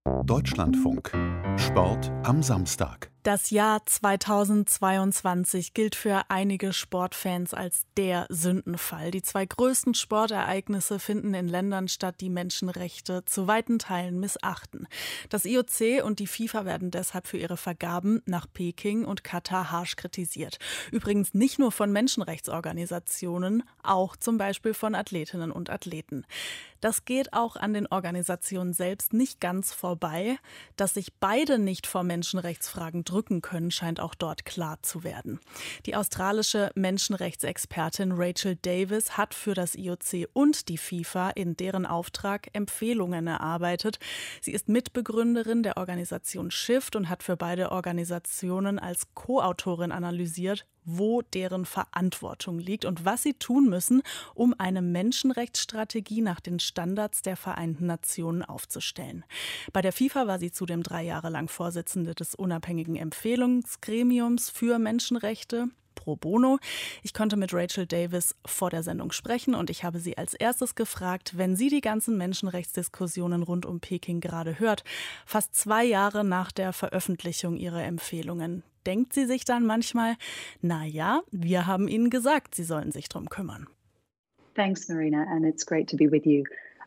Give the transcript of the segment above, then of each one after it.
Deutschlandfunk. Sport am Samstag. Das Jahr 2022 gilt für einige Sportfans als der Sündenfall. Die zwei größten Sportereignisse finden in Ländern statt, die Menschenrechte zu weiten Teilen missachten. Das IOC und die FIFA werden deshalb für ihre Vergaben nach Peking und Katar harsch kritisiert. Übrigens nicht nur von Menschenrechtsorganisationen, auch zum Beispiel von Athletinnen und Athleten. Das geht auch an den Organisationen selbst nicht ganz vorbei. Dass sich beide nicht vor Menschenrechtsfragen drücken können, scheint auch dort klar zu werden. Die australische Menschenrechtsexpertin Rachel Davis hat für das IOC und die FIFA in deren Auftrag Empfehlungen erarbeitet. Sie ist Mitbegründerin der Organisation Shift und hat für beide Organisationen als Co-Autorin analysiert, wo deren Verantwortung liegt und was sie tun müssen, um eine Menschenrechtsstrategie nach den Standards der Vereinten Nationen aufzustellen. Bei der FIFA war sie zudem 3 Jahre lang Vorsitzende des unabhängigen Empfehlungsgremiums für Menschenrechte. Pro bono. Ich konnte mit Rachel Davis vor der Sendung sprechen und ich habe sie als erstes gefragt, wenn sie die ganzen Menschenrechtsdiskussionen rund um Peking gerade hört, fast 2 Jahre nach der Veröffentlichung ihrer Empfehlungen. Denkt sie sich dann manchmal, na ja, wir haben ihnen gesagt, sie sollen sich drum kümmern. Thanks, Marina, and it's great to be with you.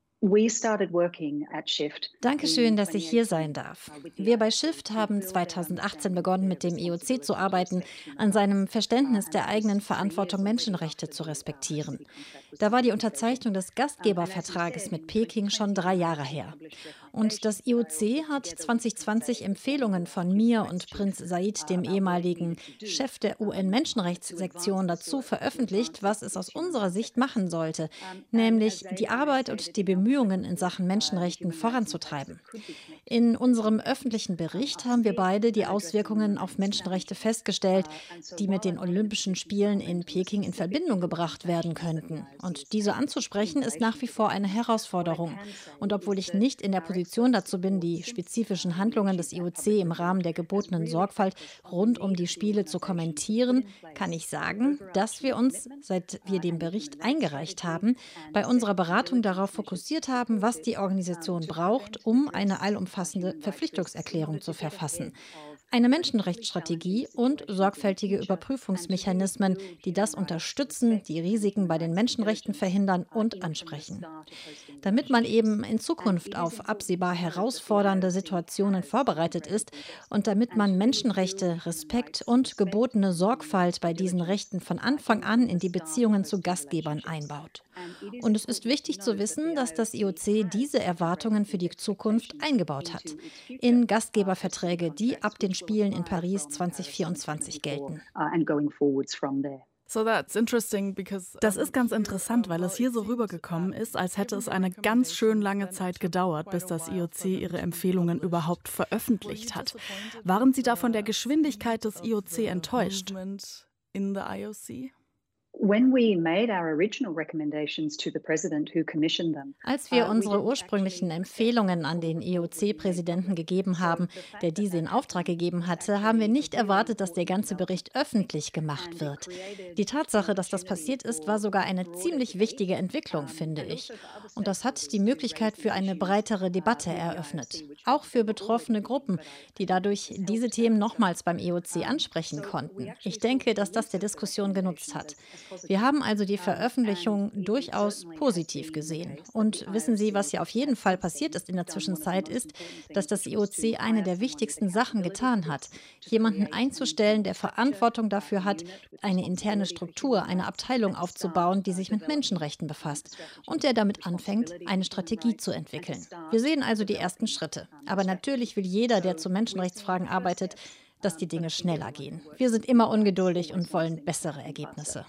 Dankeschön, dass ich hier sein darf. Wir bei Shift haben 2018 begonnen, mit dem IOC zu arbeiten, an seinem Verständnis der eigenen Verantwortung, Menschenrechte zu respektieren. Da war die Unterzeichnung des Gastgebervertrages mit Peking schon 3 Jahre her. Und das IOC hat 2020 Empfehlungen von mir und Prinz Said, dem ehemaligen Chef der UN-Menschenrechtssektion, dazu veröffentlicht, was es aus unserer Sicht machen sollte, nämlich die Arbeit und die Bemühungen in Sachen Menschenrechten voranzutreiben. In unserem öffentlichen Bericht haben wir beide die Auswirkungen auf Menschenrechte festgestellt, die mit den Olympischen Spielen in Peking in Verbindung gebracht werden könnten. Und diese anzusprechen, ist nach wie vor eine Herausforderung. Und obwohl ich nicht in der Position dazu bin, die spezifischen Handlungen des IOC im Rahmen der gebotenen Sorgfalt rund um die Spiele zu kommentieren, kann ich sagen, dass wir uns, seit wir den Bericht eingereicht haben, bei unserer Beratung darauf fokussiert haben, was die Organisation braucht, um eine allumfassende Verpflichtungserklärung zu verfassen. Eine Menschenrechtsstrategie und sorgfältige Überprüfungsmechanismen, die das unterstützen, die Risiken bei den Menschenrechten verhindern und ansprechen. Damit man eben in Zukunft auf absehbar herausfordernde Situationen vorbereitet ist und damit man Menschenrechte, Respekt und gebotene Sorgfalt bei diesen Rechten von Anfang an in die Beziehungen zu Gastgebern einbaut. Und es ist wichtig zu wissen, dass das IOC diese Erwartungen für die Zukunft eingebaut hat. In Gastgeberverträge, die ab den Spielen in Paris 2024 gelten. Das ist ganz interessant, weil es hier so rübergekommen ist, als hätte es eine ganz schön lange Zeit gedauert, bis das IOC ihre Empfehlungen überhaupt veröffentlicht hat. Waren Sie da von der Geschwindigkeit des IOC enttäuscht? Als wir unsere ursprünglichen Empfehlungen an den IOC-Präsidenten gegeben haben, der diese in Auftrag gegeben hatte, haben wir nicht erwartet, dass der ganze Bericht öffentlich gemacht wird. Die Tatsache, dass das passiert ist, war sogar eine ziemlich wichtige Entwicklung, finde ich. Und das hat die Möglichkeit für eine breitere Debatte eröffnet. Auch für betroffene Gruppen, die dadurch diese Themen nochmals beim IOC ansprechen konnten. Ich denke, dass das der Diskussion genutzt hat. Wir haben also die Veröffentlichung durchaus positiv gesehen. Und wissen Sie, was ja auf jeden Fall passiert ist in der Zwischenzeit, ist, dass das IOC eine der wichtigsten Sachen getan hat. Jemanden einzustellen, der Verantwortung dafür hat, eine interne Struktur, eine Abteilung aufzubauen, die sich mit Menschenrechten befasst und der damit anfängt, eine Strategie zu entwickeln. Wir sehen also die ersten Schritte. Aber natürlich will jeder, der zu Menschenrechtsfragen arbeitet, dass die Dinge schneller gehen. Wir sind immer ungeduldig und wollen bessere Ergebnisse.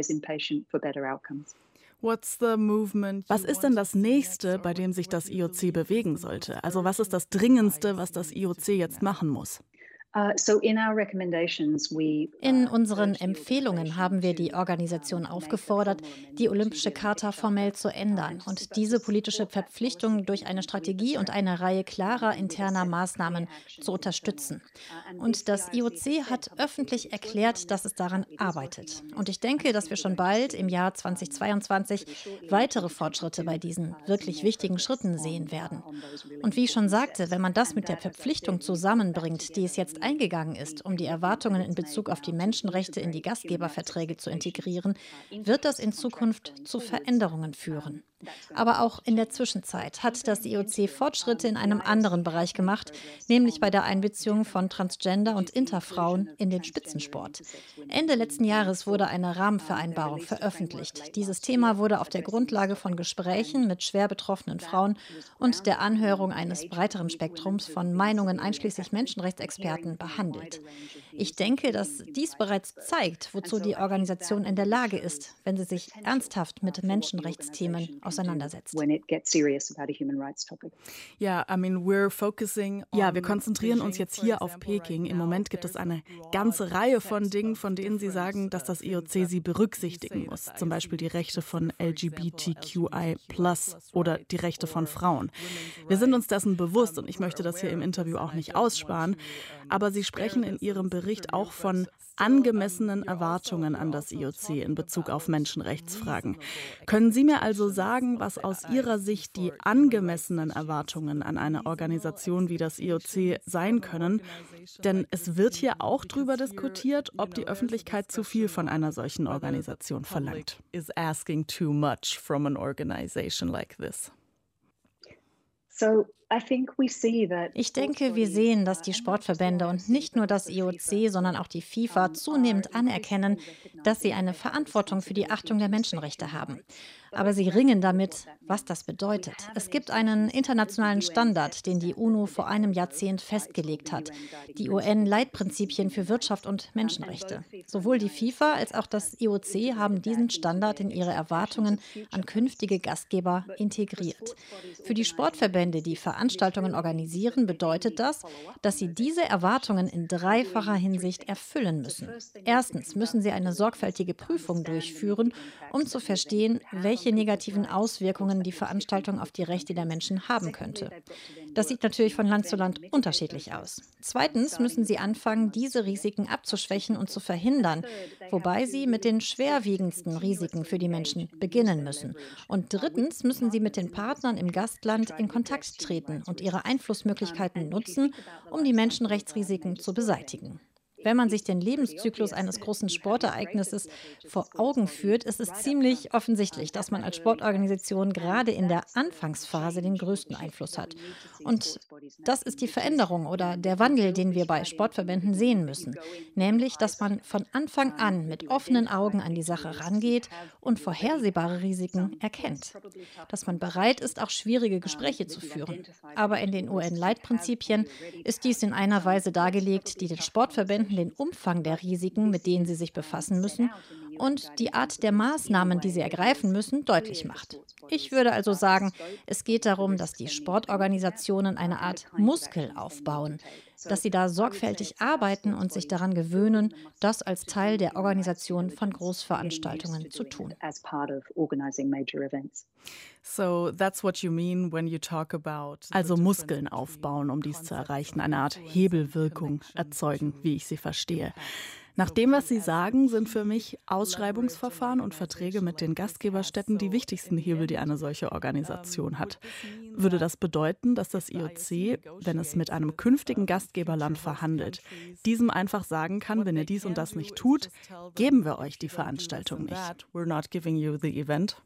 Was ist denn das Nächste, bei dem sich das IOC bewegen sollte? Also was ist das Dringendste, was das IOC jetzt machen muss? In unseren Empfehlungen haben wir die Organisation aufgefordert, die Olympische Charta formell zu ändern und diese politische Verpflichtung durch eine Strategie und eine Reihe klarer interner Maßnahmen zu unterstützen. Und das IOC hat öffentlich erklärt, dass es daran arbeitet. Und ich denke, dass wir schon bald im Jahr 2022 weitere Fortschritte bei diesen wirklich wichtigen Schritten sehen werden. Und wie ich schon sagte, wenn man das mit der Verpflichtung zusammenbringt, die es jetzt eingegangen ist, um die Erwartungen in Bezug auf die Menschenrechte in die Gastgeberverträge zu integrieren, wird das in Zukunft zu Veränderungen führen. Aber auch in der Zwischenzeit hat das IOC Fortschritte in einem anderen Bereich gemacht, nämlich bei der Einbeziehung von Transgender- und Interfrauen in den Spitzensport. Ende letzten Jahres wurde eine Rahmenvereinbarung veröffentlicht. Dieses Thema wurde auf der Grundlage von Gesprächen mit schwer betroffenen Frauen und der Anhörung eines breiteren Spektrums von Meinungen einschließlich Menschenrechtsexperten behandelt. Ich denke, dass dies bereits zeigt, wozu die Organisation in der Lage ist, wenn sie sich ernsthaft mit Menschenrechtsthemen auseinandersetzt. Ja, wir konzentrieren uns jetzt hier auf Peking. Im Moment gibt es eine ganze Reihe von Dingen, von denen Sie sagen, dass das IOC sie berücksichtigen muss. Zum Beispiel die Rechte von LGBTQI+ oder die Rechte von Frauen. Wir sind uns dessen bewusst und ich möchte das hier im Interview auch nicht aussparen. Aber Sie sprechen in Ihrem Bericht auch von angemessenen Erwartungen an das IOC in Bezug auf Menschenrechtsfragen. Können Sie mir also sagen, was aus Ihrer Sicht die angemessenen Erwartungen an eine Organisation wie das IOC sein können? Denn es wird hier auch darüber diskutiert, ob die Öffentlichkeit zu viel von einer solchen Organisation verlangt. Is asking too much from an organization like this? Ich denke, wir sehen, dass die Sportverbände und nicht nur das IOC, sondern auch die FIFA zunehmend anerkennen, dass sie eine Verantwortung für die Achtung der Menschenrechte haben. Aber sie ringen damit, was das bedeutet. Es gibt einen internationalen Standard, den die UNO vor einem Jahrzehnt festgelegt hat. Die UN-Leitprinzipien für Wirtschaft und Menschenrechte. Sowohl die FIFA als auch das IOC haben diesen Standard in ihre Erwartungen an künftige Gastgeber integriert. Für die Sportverbände, die Veranstaltungen organisieren, bedeutet das, dass sie diese Erwartungen in dreifacher Hinsicht erfüllen müssen. Erstens müssen sie eine sorgfältige Prüfung durchführen, um zu verstehen, welche negativen Auswirkungen die Veranstaltung auf die Rechte der Menschen haben könnte. Das sieht natürlich von Land zu Land unterschiedlich aus. Zweitens müssen sie anfangen, diese Risiken abzuschwächen und zu verhindern, wobei sie mit den schwerwiegendsten Risiken für die Menschen beginnen müssen. Und drittens müssen sie mit den Partnern im Gastland in Kontakt treten und ihre Einflussmöglichkeiten nutzen, um die Menschenrechtsrisiken zu beseitigen. Wenn man sich den Lebenszyklus eines großen Sportereignisses vor Augen führt, ist es ziemlich offensichtlich, dass man als Sportorganisation gerade in der Anfangsphase den größten Einfluss hat. Und das ist die Veränderung oder der Wandel, den wir bei Sportverbänden sehen müssen. Nämlich, dass man von Anfang an mit offenen Augen an die Sache rangeht und vorhersehbare Risiken erkennt. Dass man bereit ist, auch schwierige Gespräche zu führen. Aber in den UN-Leitprinzipien ist dies in einer Weise dargelegt, die den Sportverbänden den Umfang der Risiken, mit denen sie sich befassen müssen, und die Art der Maßnahmen, die sie ergreifen müssen, deutlich macht. Ich würde also sagen, es geht darum, dass die Sportorganisationen eine Art Muskel aufbauen, dass sie da sorgfältig arbeiten und sich daran gewöhnen, das als Teil der Organisation von Großveranstaltungen zu tun. Also Muskeln aufbauen, um dies zu erreichen, eine Art Hebelwirkung erzeugen, wie ich sie verstehe. Nach dem, was Sie sagen, sind für mich Ausschreibungsverfahren und Verträge mit den Gastgeberstädten die wichtigsten Hebel, die eine solche Organisation hat. Würde das bedeuten, dass das IOC, wenn es mit einem künftigen Gastgeberland verhandelt, diesem einfach sagen kann, wenn ihr dies und das nicht tut, geben wir euch die Veranstaltung nicht? We're not giving you the event.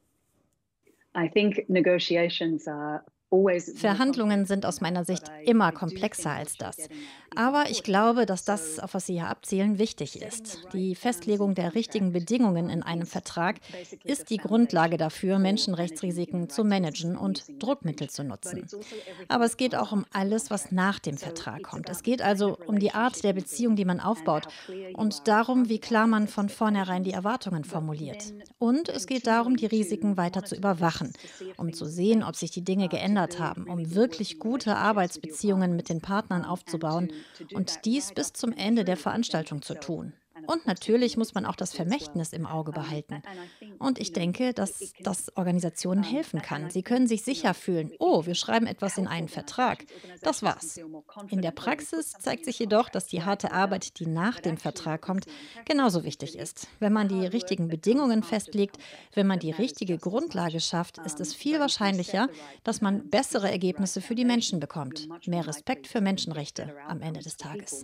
Verhandlungen sind aus meiner Sicht immer komplexer als das. Aber ich glaube, dass das, auf was Sie hier abzielen, wichtig ist. Die Festlegung der richtigen Bedingungen in einem Vertrag ist die Grundlage dafür, Menschenrechtsrisiken zu managen und Druckmittel zu nutzen. Aber es geht auch um alles, was nach dem Vertrag kommt. Es geht also um die Art der Beziehung, die man aufbaut und darum, wie klar man von vornherein die Erwartungen formuliert. Und es geht darum, die Risiken weiter zu überwachen, um zu sehen, ob sich die Dinge geändert verändert haben, um wirklich gute Arbeitsbeziehungen mit den Partnern aufzubauen und dies bis zum Ende der Veranstaltung zu tun. Und natürlich muss man auch das Vermächtnis im Auge behalten. Und ich denke, dass das Organisationen helfen kann. Sie können sich sicher fühlen, oh, wir schreiben etwas in einen Vertrag. Das war's. In der Praxis zeigt sich jedoch, dass die harte Arbeit, die nach dem Vertrag kommt, genauso wichtig ist. Wenn man die richtigen Bedingungen festlegt, wenn man die richtige Grundlage schafft, ist es viel wahrscheinlicher, dass man bessere Ergebnisse für die Menschen bekommt. Mehr Respekt für Menschenrechte am Ende des Tages.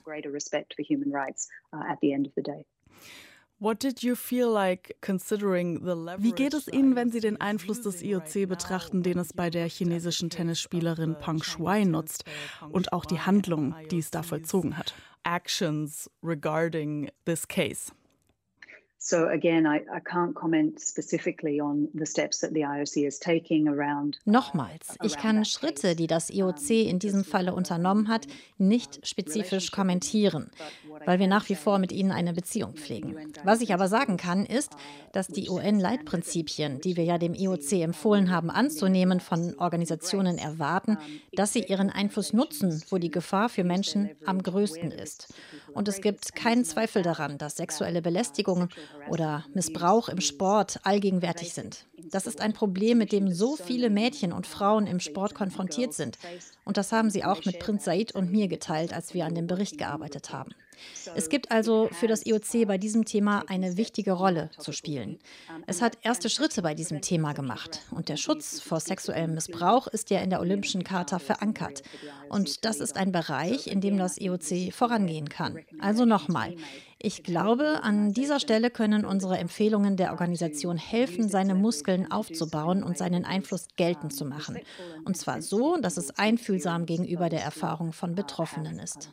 Wie geht es Ihnen, wenn Sie den Einfluss des IOC betrachten, den es bei der chinesischen Tennisspielerin Peng Shuai nutzt und auch die Handlungen, die es da vollzogen hat? Actions regarding this case. So again, I can't comment specifically on the steps that the IOC is taking around. Nochmals, ich kann Schritte, die das IOC in diesem Falle unternommen hat, nicht spezifisch kommentieren, weil wir nach wie vor mit ihnen eine Beziehung pflegen. Was ich aber sagen kann, ist, dass die UN-Leitprinzipien, die wir ja dem IOC empfohlen haben anzunehmen, von Organisationen erwarten, dass sie ihren Einfluss nutzen, wo die Gefahr für Menschen am größten ist. Und es gibt keinen Zweifel daran, dass sexuelle Belästigung oder Missbrauch im Sport allgegenwärtig sind. Das ist ein Problem, mit dem so viele Mädchen und Frauen im Sport konfrontiert sind. Und das haben sie auch mit Prinz Said und mir geteilt, als wir an dem Bericht gearbeitet haben. Es gibt also für das IOC bei diesem Thema eine wichtige Rolle zu spielen. Es hat erste Schritte bei diesem Thema gemacht. Und der Schutz vor sexuellem Missbrauch ist ja in der Olympischen Charta verankert. Und das ist ein Bereich, in dem das IOC vorangehen kann. Also nochmal. Ich glaube, an dieser Stelle können unsere Empfehlungen der Organisation helfen, seine Muskeln aufzubauen und seinen Einfluss geltend zu machen. Und zwar so, dass es einfühlsam gegenüber der Erfahrung von Betroffenen ist.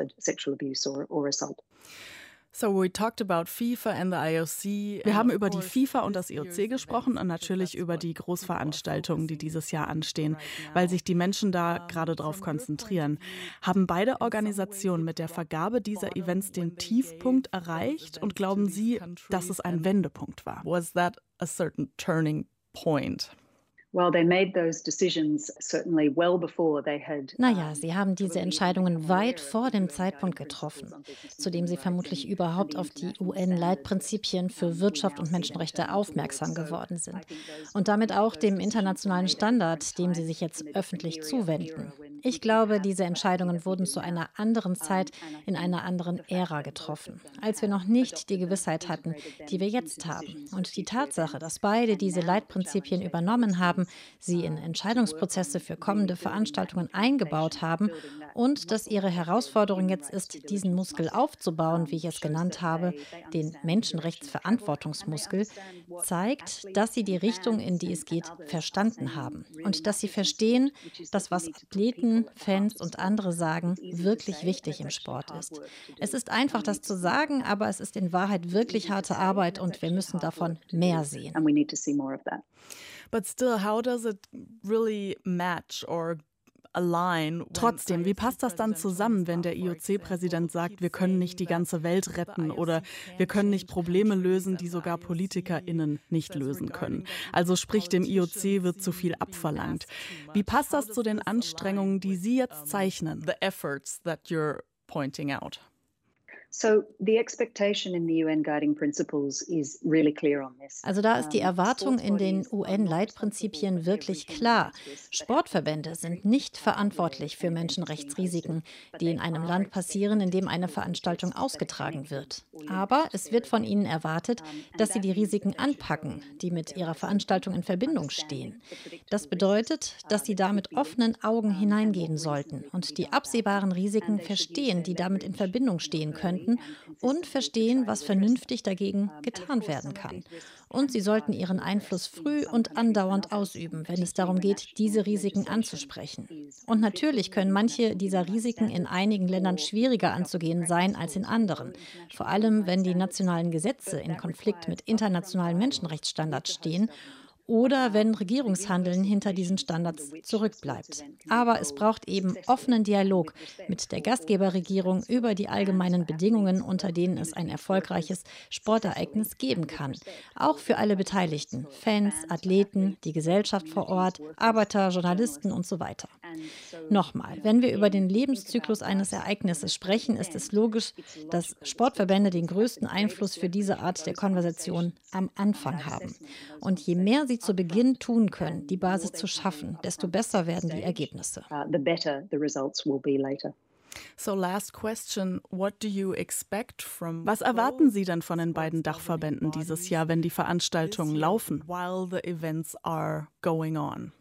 So we talked about FIFA and the IOC. Wir haben über die FIFA und das IOC gesprochen und natürlich über die Großveranstaltungen, die dieses Jahr anstehen, weil sich die Menschen da gerade drauf konzentrieren. Haben beide Organisationen mit der Vergabe dieser Events den Tiefpunkt erreicht und glauben Sie, dass es ein Wendepunkt war? Was that a certain turning point? Naja, sie haben diese Entscheidungen weit vor dem Zeitpunkt getroffen, zu dem sie vermutlich überhaupt auf die UN-Leitprinzipien für Wirtschaft und Menschenrechte aufmerksam geworden sind und damit auch dem internationalen Standard, dem sie sich jetzt öffentlich zuwenden. Ich glaube, diese Entscheidungen wurden zu einer anderen Zeit in einer anderen Ära getroffen, als wir noch nicht die Gewissheit hatten, die wir jetzt haben. Und die Tatsache, dass beide diese Leitprinzipien übernommen haben, sie in Entscheidungsprozesse für kommende Veranstaltungen eingebaut haben und dass ihre Herausforderung jetzt ist, diesen Muskel aufzubauen, wie ich es genannt habe, den Menschenrechtsverantwortungsmuskel, zeigt, dass sie die Richtung, in die es geht, verstanden haben und dass sie verstehen, dass was Athleten, Fans und andere sagen, wirklich wichtig im Sport ist. Es ist einfach, das zu sagen, aber es ist in Wahrheit wirklich harte Arbeit und wir müssen davon mehr sehen. But still, how does it really match or align? Trotzdem, wie passt das dann zusammen, wenn der IOC-Präsident sagt, wir können nicht die ganze Welt retten oder wir können nicht Probleme lösen, die sogar PolitikerInnen nicht lösen können? Also sprich, dem IOC wird zu viel abverlangt. Wie passt das zu den Anstrengungen, die Sie jetzt zeichnen? The efforts that you're pointing out. Also da ist die Erwartung in den UN-Leitprinzipien wirklich klar. Sportverbände sind nicht verantwortlich für Menschenrechtsrisiken, die in einem Land passieren, in dem eine Veranstaltung ausgetragen wird. Aber es wird von ihnen erwartet, dass sie die Risiken anpacken, die mit ihrer Veranstaltung in Verbindung stehen. Das bedeutet, dass sie da mit offenen Augen hineingehen sollten und die absehbaren Risiken verstehen, die damit in Verbindung stehen könnten, und verstehen, was vernünftig dagegen getan werden kann. Und sie sollten ihren Einfluss früh und andauernd ausüben, wenn es darum geht, diese Risiken anzusprechen. Und natürlich können manche dieser Risiken in einigen Ländern schwieriger anzugehen sein als in anderen. Vor allem, wenn die nationalen Gesetze in Konflikt mit internationalen Menschenrechtsstandards stehen oder wenn Regierungshandeln hinter diesen Standards zurückbleibt. Aber es braucht eben offenen Dialog mit der Gastgeberregierung über die allgemeinen Bedingungen, unter denen es ein erfolgreiches Sportereignis geben kann. Auch für alle Beteiligten, Fans, Athleten, die Gesellschaft vor Ort, Arbeiter, Journalisten und so weiter. Nochmal, wenn wir über den Lebenszyklus eines Ereignisses sprechen, ist es logisch, dass Sportverbände den größten Einfluss für diese Art der Konversation am Anfang haben. Und je mehr sie zu Beginn tun können, die Basis zu schaffen, desto besser werden die Ergebnisse. So last question, what do you expect from... Was erwarten Sie denn von den beiden Dachverbänden dieses Jahr, wenn die Veranstaltungen laufen, while the events are going on?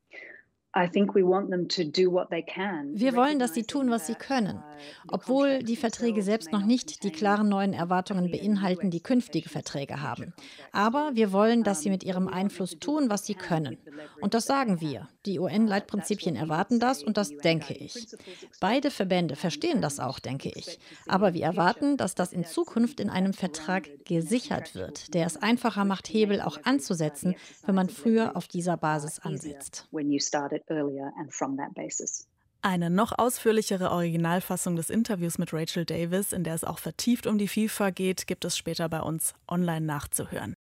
Wir wollen, dass sie tun, was sie können, obwohl die Verträge selbst noch nicht die klaren neuen Erwartungen beinhalten, die künftige Verträge haben. Aber wir wollen, dass sie mit ihrem Einfluss tun, was sie können. Und das sagen wir. Die UN-Leitprinzipien erwarten das und das denke ich. Beide Verbände verstehen das auch, denke ich. Aber wir erwarten, dass das in Zukunft in einem Vertrag gesichert wird, der es einfacher macht, Hebel auch anzusetzen, wenn man früher auf dieser Basis ansetzt. Eine noch ausführlichere Originalfassung des Interviews mit Rachel Davis, in der es auch vertieft um die FIFA geht, gibt es später bei uns online nachzuhören.